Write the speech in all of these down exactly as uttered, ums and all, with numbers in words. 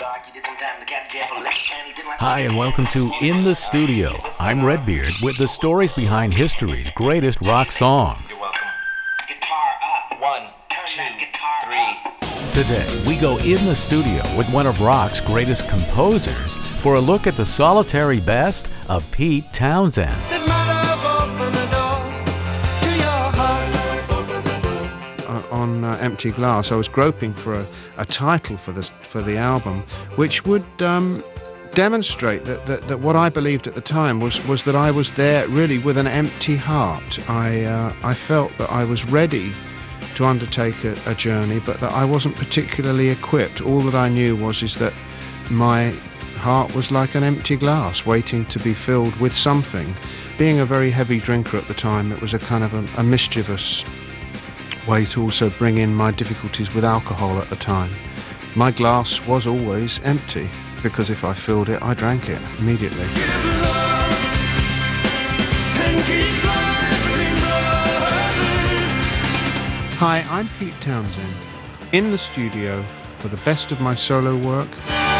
Hi, and welcome to In the Studio. I'm Redbeard with the stories behind history's greatest rock songs. You're welcome. Guitar up. One, two, three. Today, we go in the studio with one of rock's greatest composers for a look at the solitary best of Pete Townshend. On uh, Empty Glass, I was groping for a, a title for the for the album, which would um, demonstrate that, that, that what I believed at the time was was that I was there really with an empty heart. I uh, I felt that I was ready to undertake a, a journey, but that I wasn't particularly equipped. All that I knew was is that my heart was like an empty glass, waiting to be filled with something. Being a very heavy drinker at the time, it was a kind of a, a mischievous way to also bring in my difficulties with alcohol at the time. My glass was always empty, because if I filled it, I drank it immediately. Hi, I'm Pete Townshend, in the studio for the best of my solo work.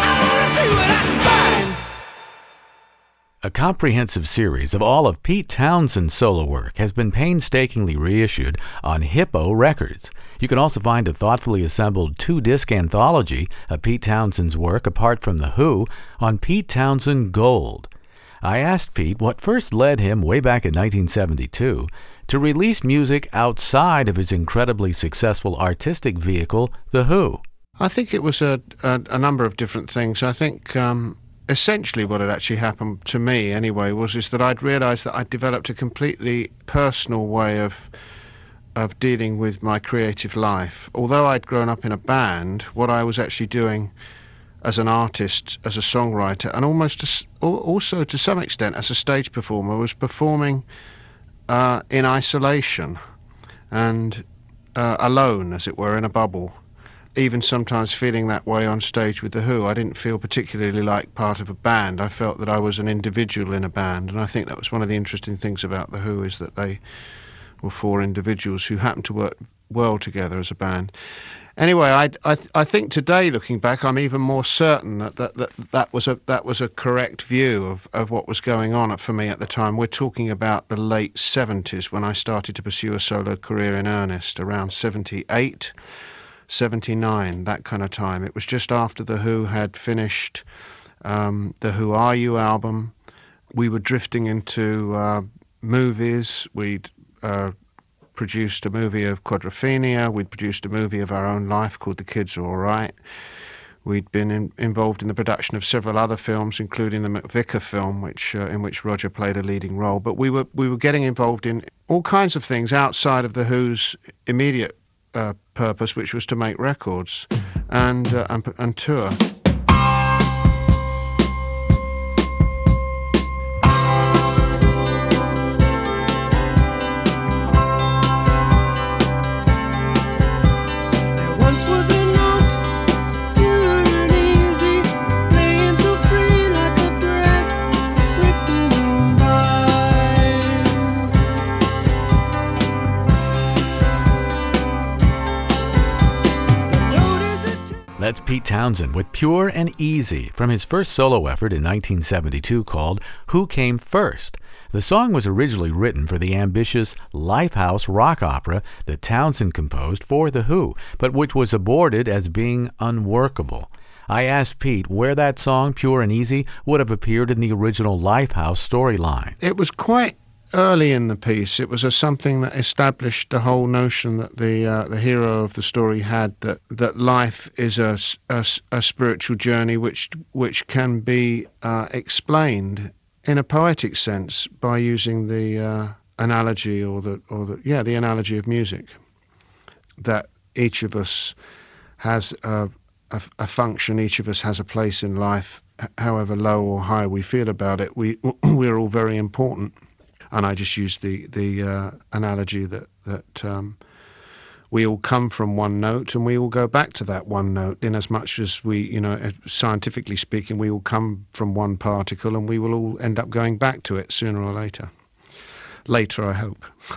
A comprehensive series of all of Pete Townshend's solo work has been painstakingly reissued on Hippo Records. You can also find a thoughtfully assembled two-disc anthology of Pete Townshend's work apart from The Who on Pete Townshend Gold. I asked Pete what first led him way back in nineteen seventy-two to release music outside of his incredibly successful artistic vehicle, The Who. I think it was a, a, a number of different things. I think... Um Essentially what had actually happened to me anyway was is that I'd realised that I'd developed a completely personal way of of dealing with my creative life. Although I'd grown up in a band, what I was actually doing as an artist, as a songwriter, and almost as, also to some extent as a stage performer, was performing uh, in isolation and uh, alone, as it were, in a bubble. Even sometimes feeling that way on stage with The Who. I didn't feel particularly like part of a band. I felt that I was an individual in a band, and I think that was one of the interesting things about The Who, is that they were four individuals who happened to work well together as a band. Anyway, I, I, I think today, looking back, I'm even more certain that that, that, that was a that was a correct view of, of what was going on for me at the time. We're talking about the late seventies, when I started to pursue a solo career in earnest, around seventy-eight. seventy-nine, that kind of time. It was just after The Who had finished um, the Who Are You album. We were drifting into uh, movies. We'd uh, produced a movie of Quadrophenia. We'd produced a movie of our own life called The Kids Are All Right. We'd been in, involved in the production of several other films, including the McVicar film, which uh, in which Roger played a leading role. But we were we were getting involved in all kinds of things outside of The Who's immediate Uh, purpose, which was to make records and uh, and, and tour. That's Pete Townshend with Pure and Easy from his first solo effort in nineteen seventy-two called Who Came First? The song was originally written for the ambitious Lifehouse rock opera that Townshend composed for The Who, but which was aborted as being unworkable. I asked Pete where that song, Pure and Easy, would have appeared in the original Lifehouse storyline. It was quite early in the piece. It was a something that established the whole notion that the uh, the hero of the story had, that that life is a, a, a spiritual journey which which can be uh, explained in a poetic sense by using the uh, analogy or the or the yeah the analogy of music. That each of us has a, a, a function, each of us has a place in life. However low or high we feel about it, we we're all very important. And I just used the the uh, analogy that that um, we all come from one note and we all go back to that one note, in as much as we, you know, scientifically speaking, we all come from one particle and we will all end up going back to it sooner or later. Later, I hope.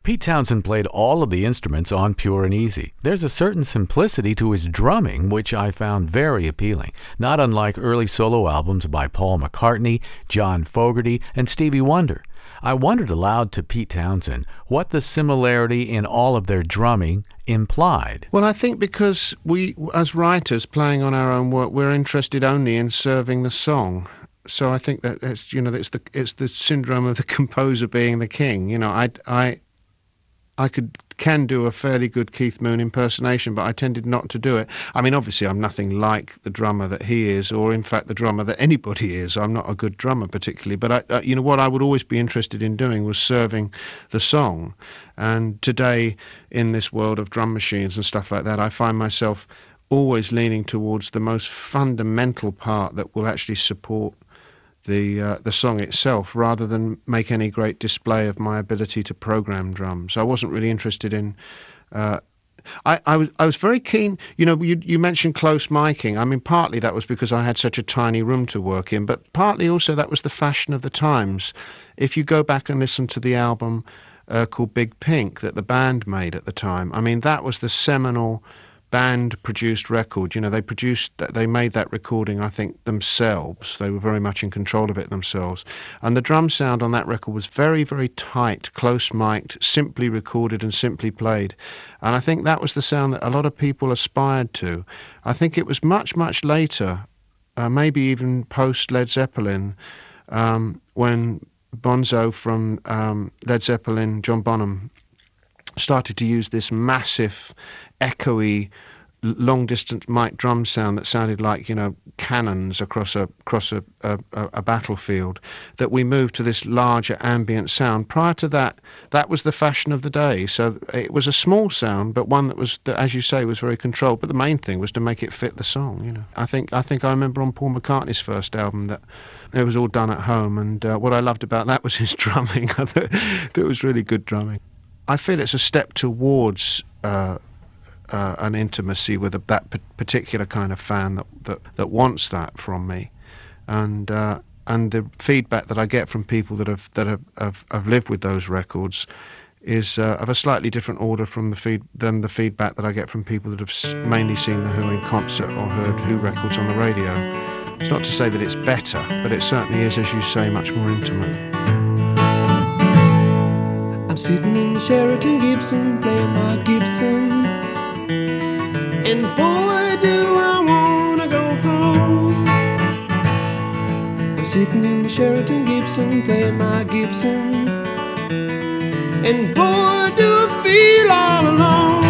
Pete Townshend played all of the instruments on Pure and Easy. There's a certain simplicity to his drumming which I found very appealing, not unlike early solo albums by Paul McCartney, John Fogerty, and Stevie Wonder. I wondered aloud to Pete Townshend what the similarity in all of their drumming implied. Well, I think because we, as writers playing on our own work, we're interested only in serving the song. So I think that it's, you know, it's the it's the syndrome of the composer being the king. You know, I I I could can do a fairly good Keith Moon impersonation, but I tended not to do it. I mean, obviously, I'm nothing like the drummer that he is, or in fact, the drummer that anybody is. I'm not a good drummer particularly, but I, uh, you know, what I would always be interested in doing was serving the song. And today, in this world of drum machines and stuff like that, I find myself always leaning towards the most fundamental part that will actually support the uh, the song itself, rather than make any great display of my ability to program drums. I wasn't really interested in. Uh, I, I was I was very keen. You know, you you mentioned close miking. I mean, partly that was because I had such a tiny room to work in, but partly also that was the fashion of the times. If you go back and listen to the album uh, called Big Pink that the band made at the time, I mean, that was the seminal band-produced record. You know, they produced, they made that recording, I think, themselves. They were very much in control of it themselves. And the drum sound on that record was very, very tight, close-mic'd, simply recorded and simply played. And I think that was the sound that a lot of people aspired to. I think it was much, much later, uh, maybe even post-Led Zeppelin, um, when Bonzo from um, Led Zeppelin, John Bonham, started to use this massive, echoey, long-distance mic drum sound that sounded like, you know, cannons across a across a, a, a battlefield, that we moved to this larger ambient sound. Prior to that, that was the fashion of the day. So it was a small sound, but one that was, that, as you say, was very controlled. But the main thing was to make it fit the song. You know, I think I think I remember on Paul McCartney's first album that it was all done at home, and uh, what I loved about that was his drumming. It was really good drumming. I feel it's a step towards uh, uh, an intimacy with a, that p- particular kind of fan that, that, that wants that from me, and uh, and the feedback that I get from people that have that have, have, have lived with those records is uh, of a slightly different order from the feed than the feedback that I get from people that have s- mainly seen the Who in concert or heard Who records on the radio. It's not to say that it's better, but it certainly is, as you say, much more intimate. I'm sitting in the Sheraton Gibson, playing my Gibson, and boy, do I wanna go home. I'm sitting in the Sheraton Gibson, playing my Gibson, and boy, do I feel all alone.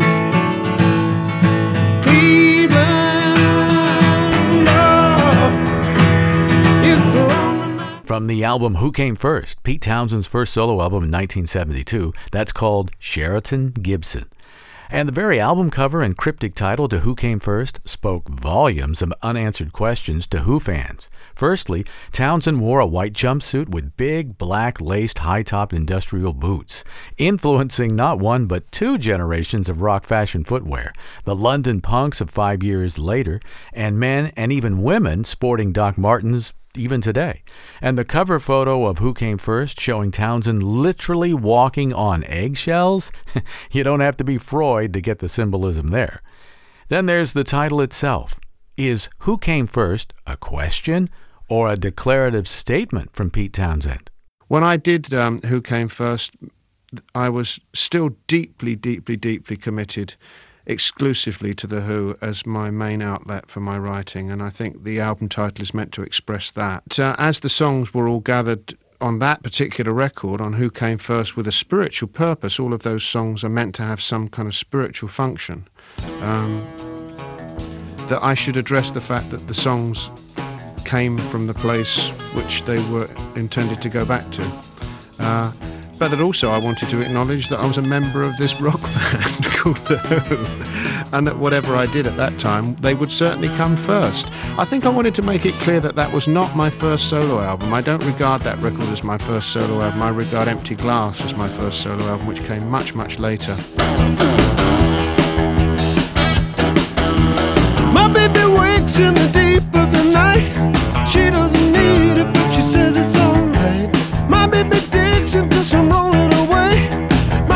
From the album Who Came First, Pete Townshend's first solo album in nineteen seventy-two, that's called Sheraton Gibson. And the very album cover and cryptic title to Who Came First spoke volumes of unanswered questions to Who fans. Firstly, Townshend wore a white jumpsuit with big, black, laced, high-topped industrial boots, influencing not one but two generations of rock fashion footwear, the London punks of five years later, and men and even women sporting Doc Martens even today. And the cover photo of Who Came First showing Townshend literally walking on eggshells? You don't have to be Freud to get the symbolism there. Then there's the title itself. Is Who Came First a question or a declarative statement from Pete Townshend? When I did um, Who Came First, I was still deeply, deeply, deeply committed exclusively to The Who as my main outlet for my writing, and I think the album title is meant to express that. Uh, as the songs were all gathered on that particular record, on Who Came First, with a spiritual purpose, all of those songs are meant to have some kind of spiritual function. Um, that I should address the fact that the songs came from the place which they were intended to go back to. Uh, But that also I wanted to acknowledge that I was a member of this rock band called The Who, and that whatever I did at that time, they would certainly come first. I think I wanted to make it clear that that was not my first solo album. I don't regard that record as my first solo album. I regard Empty Glass as my first solo album, which came much, much later. My baby wakes in the deep of the night. She doesn't need it, but she says it's alright. My baby digs into some rolling away. My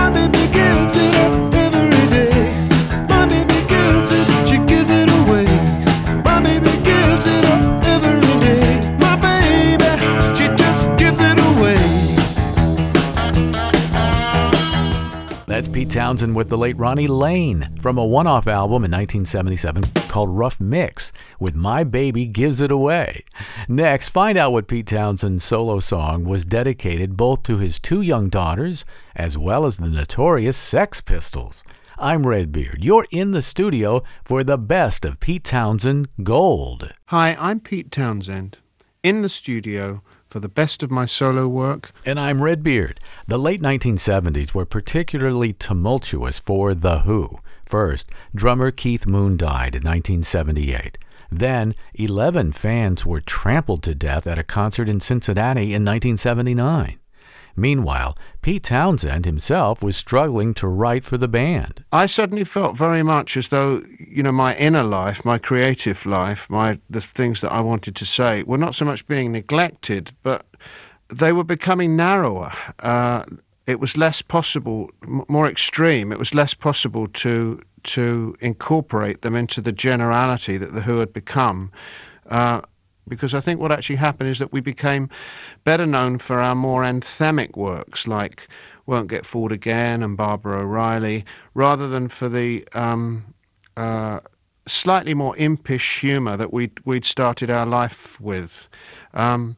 Pete Townshend with the late Ronnie Lane from a one-off album in nineteen seventy-seven called Rough Mix with My Baby Gives It Away. Next, find out what Pete Townshend's solo song was dedicated both to his two young daughters as well as the notorious Sex Pistols. I'm Redbeard. You're in the studio for the best of Pete Townshend Gold. Hi, I'm Pete Townshend, in the studio for the best of my solo work. And I'm Redbeard. The late nineteen seventies were particularly tumultuous for The Who. First, drummer Keith Moon died in nineteen seventy-eight. Then, eleven fans were trampled to death at a concert in Cincinnati in nineteen seventy-nine. Meanwhile, Pete Townshend himself was struggling to write for the band. I suddenly felt very much as though, you know, my inner life, my creative life, my the things that I wanted to say were not so much being neglected, but they were becoming narrower. Uh, it was less possible, m- more extreme. It was less possible to to incorporate them into the generality that The Who had become. Uh, Because I think what actually happened is that we became better known for our more anthemic works like Won't Get Fooled Again and Barbara O'Reilly, rather than for the um, uh, slightly more impish humour that we'd, we'd started our life with. Um,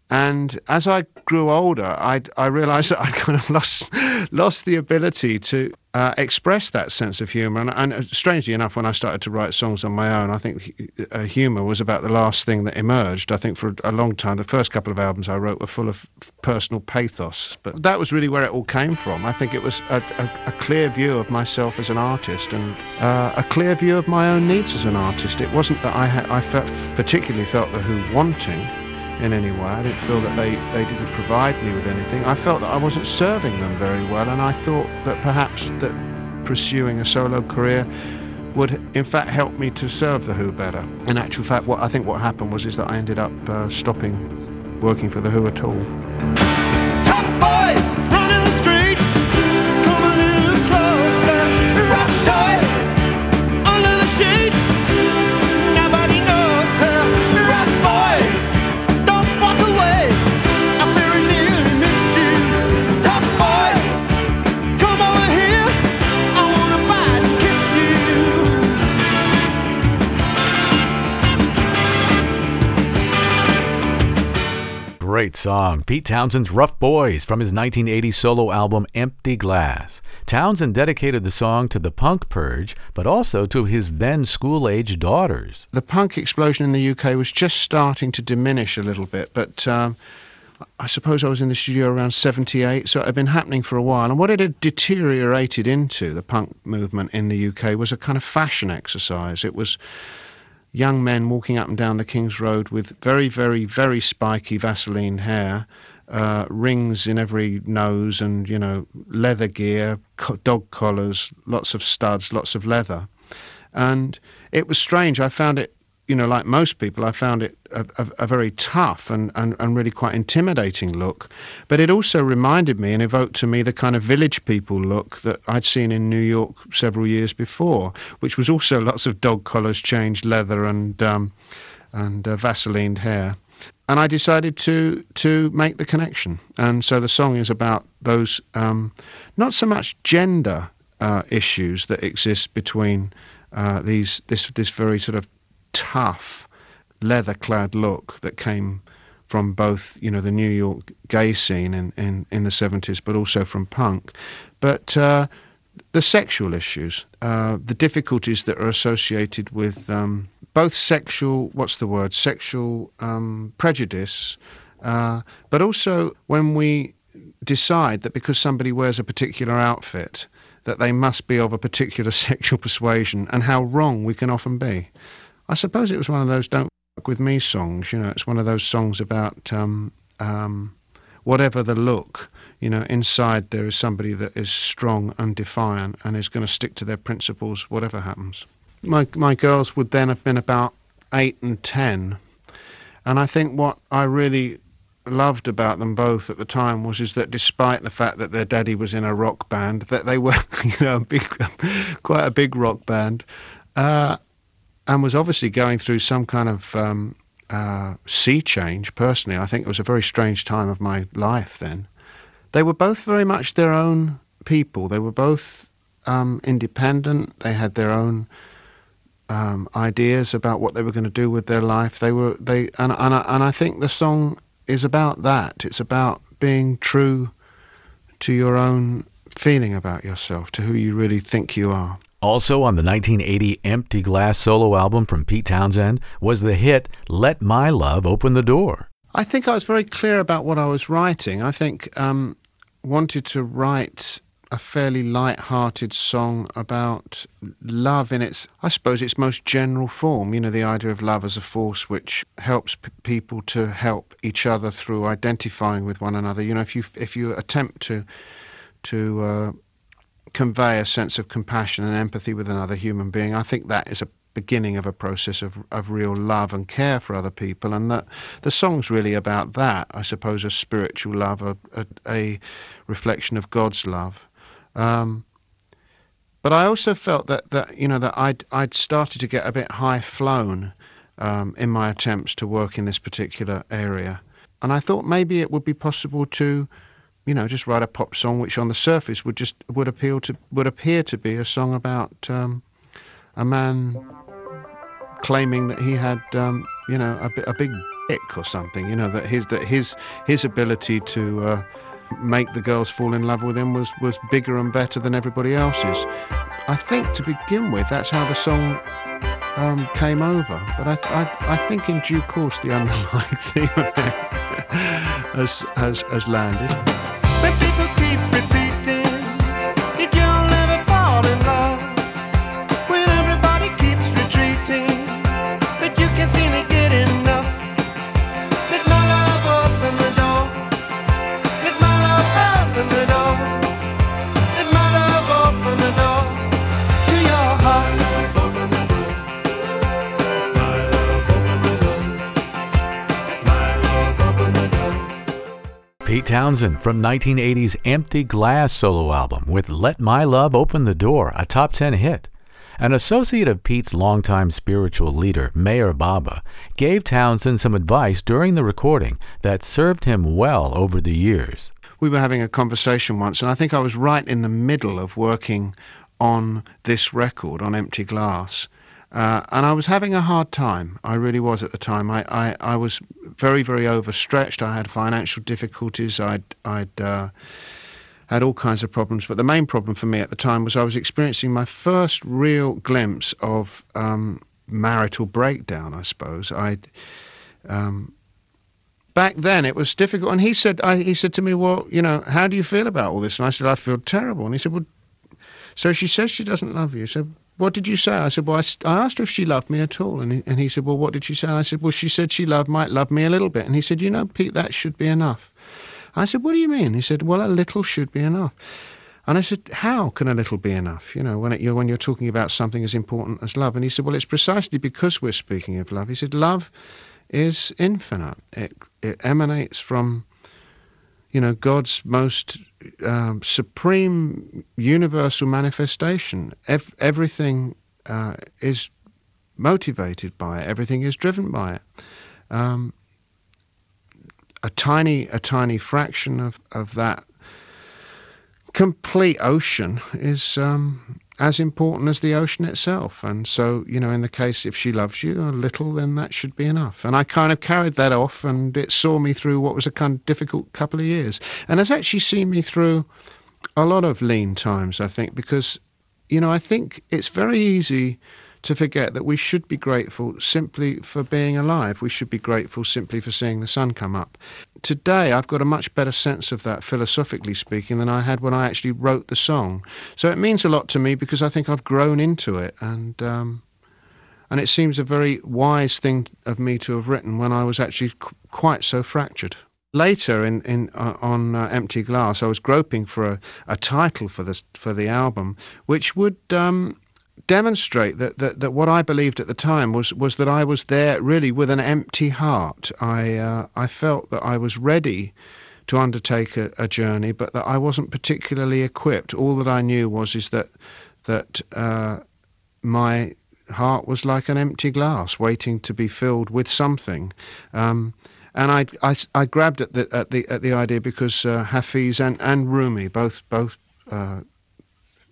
and as I grew older, I I realised that I kind of lost lost the ability to uh, express that sense of humour. And, and strangely enough, when I started to write songs on my own, I think uh, humour was about the last thing that emerged. I think for a long time, the first couple of albums I wrote were full of personal pathos. But that was really where it all came from. I think it was a, a, a clear view of myself as an artist and uh, a clear view of my own needs as an artist. It wasn't that I, had, I felt, particularly felt The Who wanting in any way. I didn't feel that they, they didn't provide me with anything. I felt that I wasn't serving them very well, and I thought that perhaps that pursuing a solo career would in fact help me to serve The Who better. In actual fact, what I think what happened was is that I ended up uh, stopping working for The Who at all. Tough boys running the streets, come a little closer. Rough toys under the sheets, nobody knows her. Rough boys, don't walk away, I very nearly missed you. Tough boys, come over here, I wanna bite and kiss you. Great song, Pete Townshend's Rough Boys from his nineteen eighty solo album Empty Glass. Townsend dedicated the song to the punk purge, but also to his then school-age daughters. The punk explosion in the U K was just starting to diminish a little bit, but um, I suppose I was in the studio around seventy-eight, so it had been happening for a while. And what it had deteriorated into, the punk movement in the U K, was a kind of fashion exercise. It was young men walking up and down the King's Road with very, very, very spiky Vaseline hair, uh, rings in every nose and, you know, leather gear, co- dog collars, lots of studs, lots of leather. And it was strange. I found it, you know, like most people, I found it a, a, a very tough and, and, and really quite intimidating look. But it also reminded me and evoked to me the kind of village people look that I'd seen in New York several years before, which was also lots of dog collars, changed leather and um, and uh, Vaselined hair. And I decided to to make the connection. And so the song is about those, um, not so much gender uh, issues that exist between uh, these this this very sort of tough leather-clad look that came from both, you know, the New York gay scene in, in, in the seventies, but also from punk. But uh, the sexual issues, uh, the difficulties that are associated with um, both sexual, what's the word, sexual um, prejudice, uh, but also when we decide that because somebody wears a particular outfit, that they must be of a particular sexual persuasion, and how wrong we can often be. I suppose it was one of those "Don't Fuck With Me" songs. You know, it's one of those songs about um, um, whatever the look. You know, inside there is somebody that is strong and defiant and is going to stick to their principles, whatever happens. My my girls would then have been about eight and ten, and I think what I really loved about them both at the time was is that despite the fact that their daddy was in a rock band, that they were, you know, a big, quite a big rock band. Uh, and was obviously going through some kind of um, uh, sea change personally. I think it was a very strange time of my life then. They were both very much their own people. They were both um, independent. They had their own um, ideas about what they were going to do with their life. They were they, and and I, and I think the song is about that. It's about being true to your own feeling about yourself, to who you really think you are. Also on the nineteen eighty Empty Glass solo album from Pete Townshend was the hit Let My Love Open the Door. I think I was very clear about what I was writing. I think um, wanted to write a fairly light-hearted song about love in its, I suppose, its most general form. You know, the idea of love as a force which helps p- people to help each other through identifying with one another. You know, if you if you attempt to to uh, convey a sense of compassion and empathy with another human being, I think that is a beginning of a process of, of real love and care for other people, and that the song's really about that, I suppose, a spiritual love, a, a, a reflection of God's love. Um, but I also felt that, that you know that I'd I'd started to get a bit high flown um, in my attempts to work in this particular area, and I thought maybe it would be possible to, you know, just write a pop song which on the surface would just would appeal to would appear to be a song about um, a man claiming that he had, um, you know, a, a big dick or something. You know, that his that his his ability to uh, make the girls fall in love with him was was bigger and better than everybody else's. I think to begin with, that's how the song um, came over. But I, I I think in due course the underlying theme of it has has has landed. When people keep repeating that you'll never fall in love, when everybody keeps retreating, but you can't seem to get enough. Let my love open the door. Let my love open the door. Let my love open the door to your heart. Open the door. My love open the door. My love open the door. Pete Townshend from nineteen eighty's Empty Glass solo album with Let My Love Open the Door, a top ten hit. An associate of Pete's longtime spiritual leader, Meher Baba, gave Townshend some advice during the recording that served him well over the years. We were having a conversation once, and I think I was right in the middle of working on this record, on Empty Glass. Uh, and I was having a hard time. I really was at the time. I, I, I was very, very overstretched. I had financial difficulties. I'd, I'd uh, had all kinds of problems. But the main problem for me at the time was I was experiencing my first real glimpse of um, marital breakdown, I suppose. I um, back then it was difficult. And he said, I, he said to me, well, you know, how do you feel about all this? And I said, I feel terrible. And he said, well, so she says she doesn't love you. So what did you say? I said, well, I, I asked her if she loved me at all. And he, and he said, well, what did she say? And I said, well, she said she loved, might love me a little bit. And he said, you know, Pete, that should be enough. I said, what do you mean? He said, well, a little should be enough. And I said, how can a little be enough, you know, when, it, you're, when you're talking about something as important as love? And he said, well, it's precisely because we're speaking of love. He said, love is infinite. It, it emanates from, you know, God's most um, supreme universal manifestation. Ev- everything uh, is motivated by it. Everything is driven by it. Um, a tiny, a tiny fraction of, of that complete ocean is um, as important as the ocean itself. And so, you know, in the case, if she loves you a little, then that should be enough. And I kind of carried that off, and it saw me through what was a kind of difficult couple of years. And it's actually seen me through a lot of lean times, I think, because, you know, I think it's very easy to forget that we should be grateful simply for being alive. We should be grateful simply for seeing the sun come up. Today, I've got a much better sense of that, philosophically speaking, than I had when I actually wrote the song. So it means a lot to me because I think I've grown into it, and um, and it seems a very wise thing of me to have written when I was actually qu- quite so fractured. Later, in, in uh, on uh, Empty Glass, I was groping for a, a title for the for the album, which would Um, demonstrate that, that that what I believed at the time was was that I was there really with an empty heart. I uh, I felt that I was ready to undertake a, a journey, but that I wasn't particularly equipped. All that I knew was is that that uh, my heart was like an empty glass, waiting to be filled with something. Um, and I, I I grabbed at the at the at the idea because uh, Hafiz and and Rumi both both. Uh,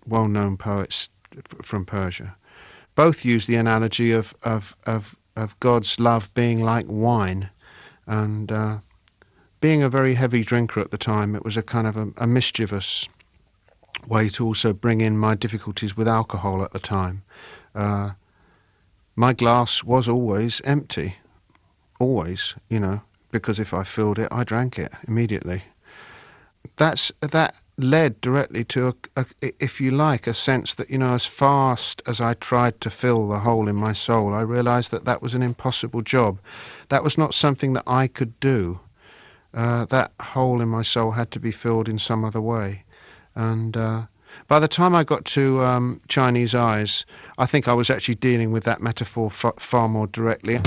well-known poets f- from Persia. Both use the analogy of, of, of, of God's love being like wine. And uh, being a very heavy drinker at the time, it was a kind of a, a mischievous way to also bring in my difficulties with alcohol at the time. Uh, my glass was always empty. Always, you know, because if I filled it, I drank it immediately. That's that led directly to, a, a, if you like, a sense that, you know, as fast as I tried to fill the hole in my soul, I realised that that was an impossible job. That was not something that I could do. Uh, that hole in my soul had to be filled in some other way. And uh, by the time I got to um, Chinese Eyes, I think I was actually dealing with that metaphor f- far more directly.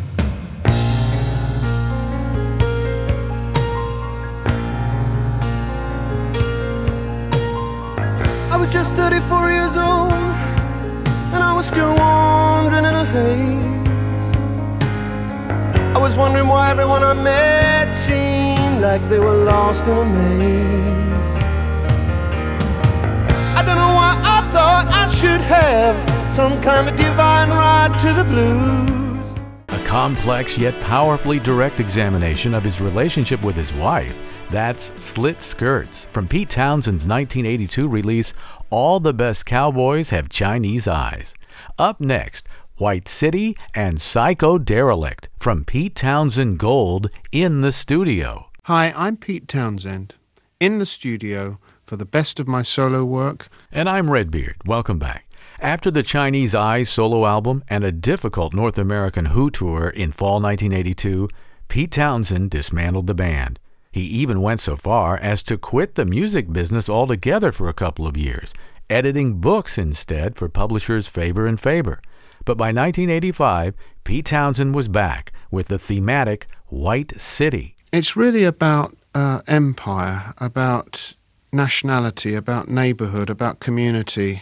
I was just thirty-four years old, and I was still wandering in a haze. I was wondering why everyone I met seemed like they were lost in a maze. I don't know why I thought I should have some kind of divine right to the blues. A complex yet powerfully direct examination of his relationship with his wife. That's Slit Skirts from Pete Townshend's nineteen eighty-two release, All the Best Cowboys Have Chinese Eyes. Up next, White City and Psycho Derelict from Pete Townshend Gold in the Studio. Hi, I'm Pete Townshend, in the studio for the best of my solo work. And I'm Redbeard. Welcome back. After the Chinese Eyes solo album and a difficult North American Who tour in fall nineteen eighty-two, Pete Townshend dismantled the band. He even went so far as to quit the music business altogether for a couple of years, editing books instead for publishers Faber and Faber. But by nineteen eighty-five, Pete Townshend was back with the thematic White City. It's really about uh, empire, about nationality, about neighbourhood, about community,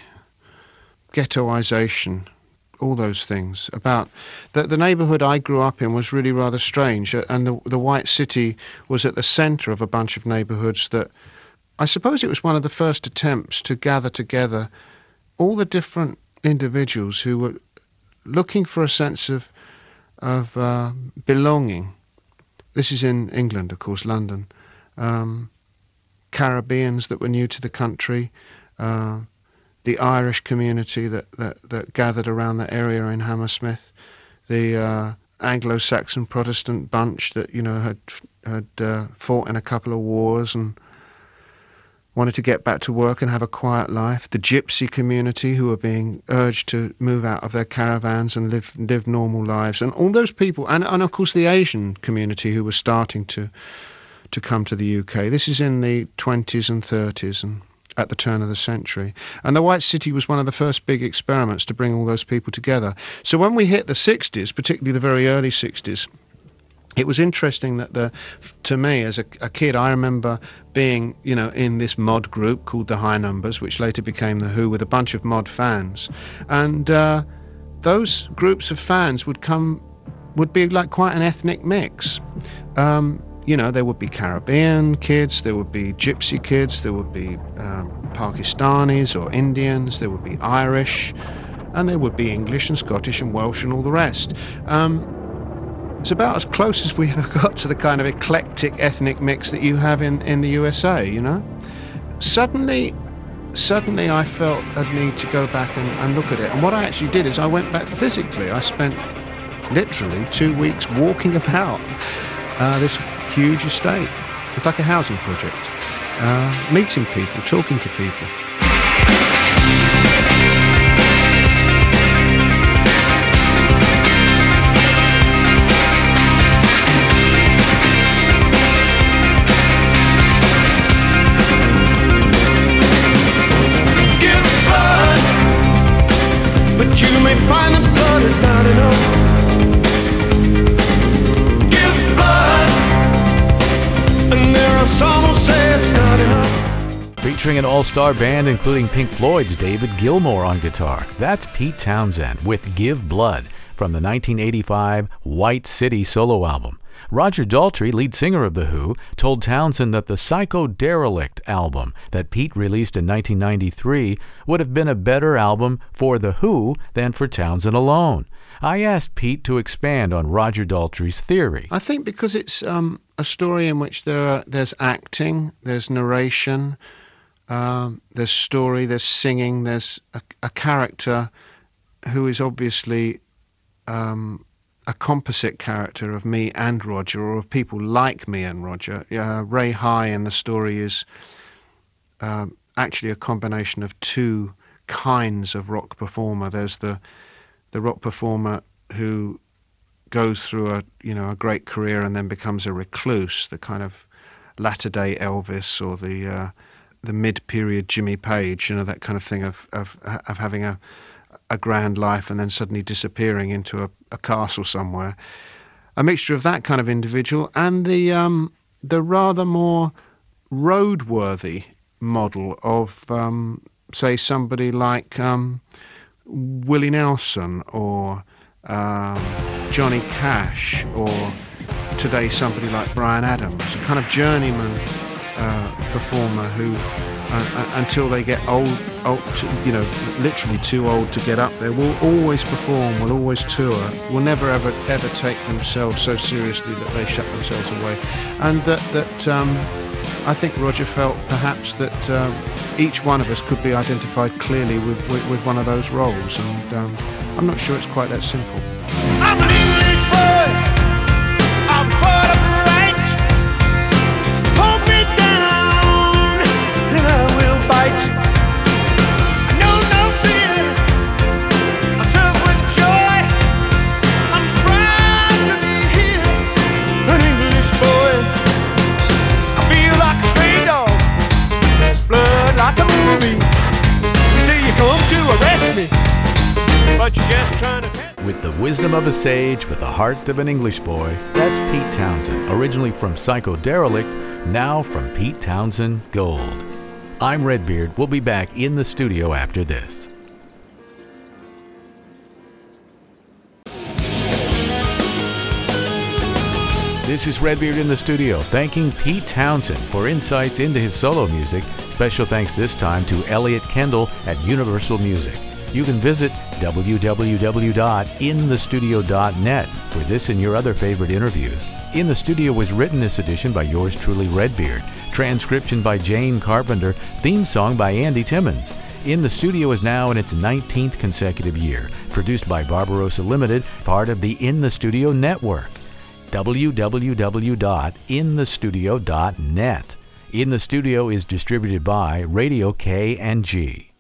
ghettoization, all those things. About the, the neighbourhood I grew up in was really rather strange, and the, the White City was at the centre of a bunch of neighbourhoods that I suppose it was one of the first attempts to gather together all the different individuals who were looking for a sense of of uh, belonging. This is in England, of course, London. Um, Caribbeans that were new to the country, uh, the Irish community that, that, that gathered around that area in Hammersmith, the uh, Anglo-Saxon Protestant bunch that, you know, had had uh, fought in a couple of wars and wanted to get back to work and have a quiet life, the gypsy community who were being urged to move out of their caravans and live live normal lives, and all those people, and, and of course the Asian community who was starting to to come to the U K. This is in the twenties and thirties and at the turn of the century. And the White City was one of the first big experiments to bring all those people together. So when we hit the sixties, particularly the very early sixties, it was interesting that the, to me as a, a kid, I remember being, you know, in this mod group called the High Numbers, which later became the Who, with a bunch of mod fans. And uh, those groups of fans would come, would be like quite an ethnic mix. Um, You know, there would be Caribbean kids, there would be Gypsy kids, there would be um, Pakistanis or Indians, there would be Irish, and there would be English and Scottish and Welsh and all the rest. Um, it's about as close as we ever got to the kind of eclectic ethnic mix that you have in, in the U S A, you know. Suddenly, suddenly I felt a need to go back and, and look at it. And what I actually did is I went back physically. I spent literally two weeks walking about Uh, this huge estate. It's like a housing project. Uh, meeting people, talking to people. Give blood, but you may find that blood is not enough. Featuring an all-star band including Pink Floyd's David Gilmour on guitar. That's Pete Townshend with Give Blood, from the nineteen eighty-five White City solo album. Roger Daltrey, lead singer of The Who, told Townshend that the Psycho-Derelict album that Pete released in nineteen ninety-three would have been a better album for The Who than for Townshend alone. I asked Pete to expand on Roger Daltrey's theory. I think because it's um, a story in which there are, there's acting, there's narration, um, there's story, there's singing, there's a, a character who is obviously um, a composite character of me and Roger, or of people like me and Roger. Uh, Ray High in the story is uh, actually a combination of two kinds of rock performer. There's the the rock performer who goes through a you know a great career and then becomes a recluse, the kind of latter day Elvis, or the uh, the mid period Jimmy Page, you know, that kind of thing of of of having a a grand life and then suddenly disappearing into a, a castle somewhere. A mixture of that kind of individual and the um, the rather more roadworthy model of um, say somebody like um, Willie Nelson or um, Johnny Cash, or today somebody like Bryan Adams, a kind of journeyman uh, performer who, uh, until they get old, old to, you know, literally too old to get up there, will always perform, will always tour, will never ever ever take themselves so seriously that they shut themselves away, and that that um, I think Roger felt perhaps that um, each one of us could be identified clearly with, with, with one of those roles, and um, I'm not sure it's quite that simple. I'm an English boy, I'm part of the right. Hold me down, and I will bite. I know no fear, I serve with joy. I'm proud to be here, an English boy. I feel like a stray dog, blood like a movie. You say you come to arrest me, but you're just trying to catch. With the wisdom of a sage, with the heart of an English boy, that's Pete Townshend, originally from Psycho-Derelict, now from Pete Townshend Gold. I'm Redbeard. We'll be back in the studio after this. This is Redbeard in the studio, thanking Pete Townshend for insights into his solo music. Special thanks this time to Elliot Kendall at Universal Music. You can visit w w w dot in the studio dot net for this and your other favorite interviews. In the Studio was written this edition by yours truly, Redbeard. Transcription by Jane Carpenter. Theme song by Andy Timmons. In the Studio is now in its nineteenth consecutive year. Produced by Barbarossa Limited, part of the In the Studio network. w w w dot in the studio dot net. In the Studio is distributed by Radio K and G.